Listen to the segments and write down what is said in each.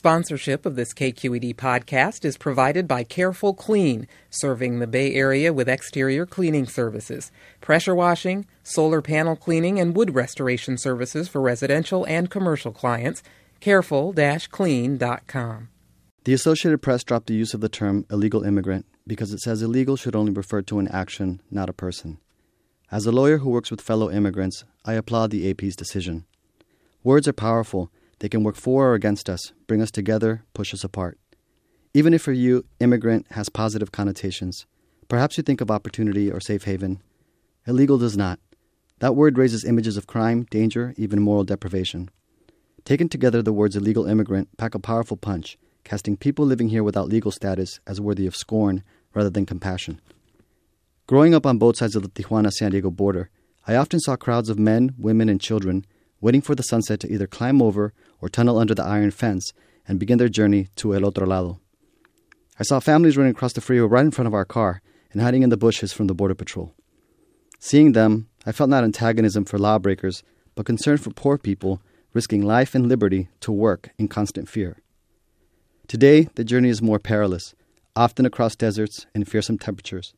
Sponsorship of this KQED podcast is provided by Careful Clean, serving the Bay Area with exterior cleaning services, pressure washing, solar panel cleaning, and wood restoration services for residential and commercial clients. Careful-clean.com. The Associated Press dropped the use of the term illegal immigrant because it says illegal should only refer to an action, not a person. As a lawyer who works with fellow immigrants, I applaud the AP's decision. Words are powerful. They can work for or against us, bring us together, push us apart. Even if for you, immigrant has positive connotations, perhaps you think of opportunity or safe haven. Illegal does not. That word raises images of crime, danger, even moral deprivation. Taken together, the words illegal immigrant pack a powerful punch, casting people living here without legal status as worthy of scorn rather than compassion. Growing up on both sides of the Tijuana-San Diego border, I often saw crowds of men, women, and children waiting for the sunset to either climb over or tunnel under the iron fence and begin their journey to El Otro Lado. I saw families running across the freeway right in front of our car and hiding in the bushes from the Border Patrol. Seeing them, I felt not antagonism for lawbreakers, but concern for poor people risking life and liberty to work in constant fear. Today, the journey is more perilous, often across deserts and fearsome temperatures.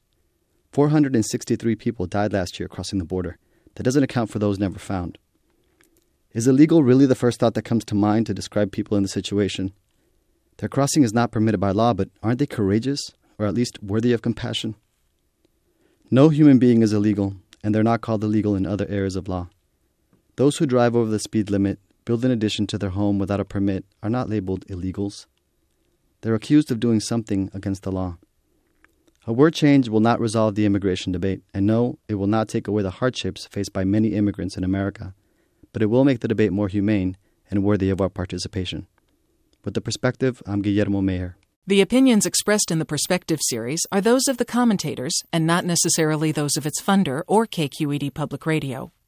463 people died last year crossing the border. That doesn't account for those never found. Is illegal really the first thought that comes to mind to describe people in the situation? Their crossing is not permitted by law, but aren't they courageous, or at least worthy of compassion? No human being is illegal, and they're not called illegal in other areas of law. Those who drive over the speed limit, build an addition to their home without a permit, are not labeled illegals. They're accused of doing something against the law. A word change will not resolve the immigration debate, and no, it will not take away the hardships faced by many immigrants in America. But it will make the debate more humane and worthy of our participation. With The Perspective, I'm Guillermo Mayer. The opinions expressed in the Perspective series are those of the commentators and not necessarily those of its funder or KQED Public Radio.